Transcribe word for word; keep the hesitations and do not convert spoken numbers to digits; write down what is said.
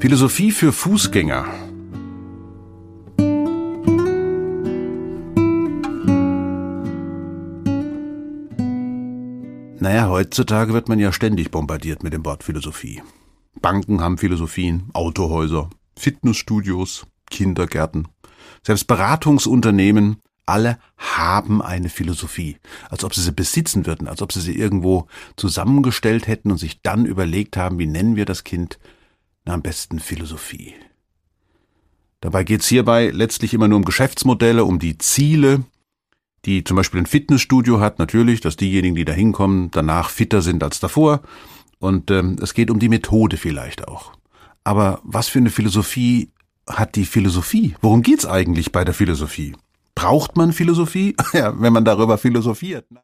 Philosophie für Fußgänger. Naja, heutzutage wird man ja ständig bombardiert mit dem Wort Philosophie. Banken haben Philosophien, Autohäuser, Fitnessstudios, Kindergärten, selbst Beratungsunternehmen, alle haben eine Philosophie, als ob sie sie besitzen würden, als ob sie sie irgendwo zusammengestellt hätten und sich dann überlegt haben, wie nennen wir das Kind? Na, am besten Philosophie. Dabei geht's hierbei letztlich immer nur um Geschäftsmodelle, um die Ziele, die zum Beispiel ein Fitnessstudio hat, natürlich, dass diejenigen, die da hinkommen, danach fitter sind als davor. Und ähm, es geht um die Methode vielleicht auch. Aber was für eine Philosophie hat die Philosophie? Worum geht's eigentlich bei der Philosophie? Braucht man Philosophie? Ja, wenn man darüber philosophiert.